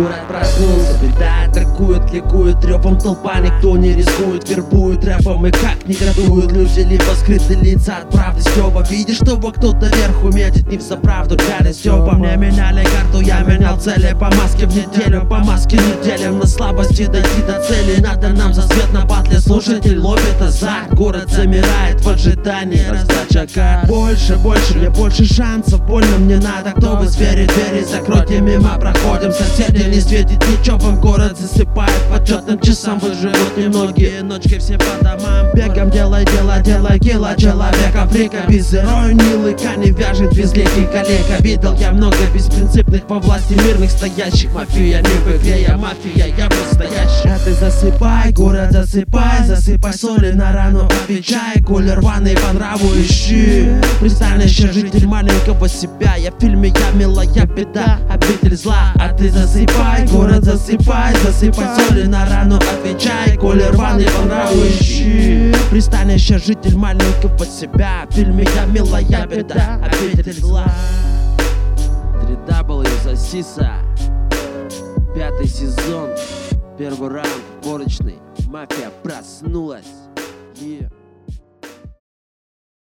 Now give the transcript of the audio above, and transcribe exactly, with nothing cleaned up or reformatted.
город проснулся. Беда атакует, ликует, ревом толпа, никто не рискует. Вербует рэпом и как не градуют. Люди либо скрыты лица от правды стёба. Видишь, чтобы кто-то вверху метит, не взаправду для стёба. Мне меняли карту, я менял цели. По маске в неделю, по маске неделям. На слабости дойти до цели. Надо нам за свет на батле. Слушатель ловит азарт. Город замирает в ожидании. Раздача карт. Больше, больше, мне больше шансов. Больно мне надо, кто в сфере двери закройте, мимо проходим. Соседи не светит ничего, вам город засыпает. По четным часам выживут немногие, ночки все по домам. Бегом делай дело, делай кило человека. Фрика без героя, ни лыка не вяжет безликий коллега. Видел я много беспринципных по власти мирных стоящих. Мафия не в игре, я мафия, я настоящий. А ты засыпай, город засыпай. Засыпай соли на рану, отвечай. Кулер рваный по нраву ищи. Пристанище житель маленького себя. Я в фильме, я милая беда, обитель зла. А ты засыпай, город засыпай. Засыпай соли на рану, отвечай. Кулер рваный по нраву ищи. Пристанище житель маленького себя. В фильме я милая беда, обитель зла. три дабл ю за Сиса. Пятый сезон. Первый раунд, порочный. Мафия проснулась. Yeah.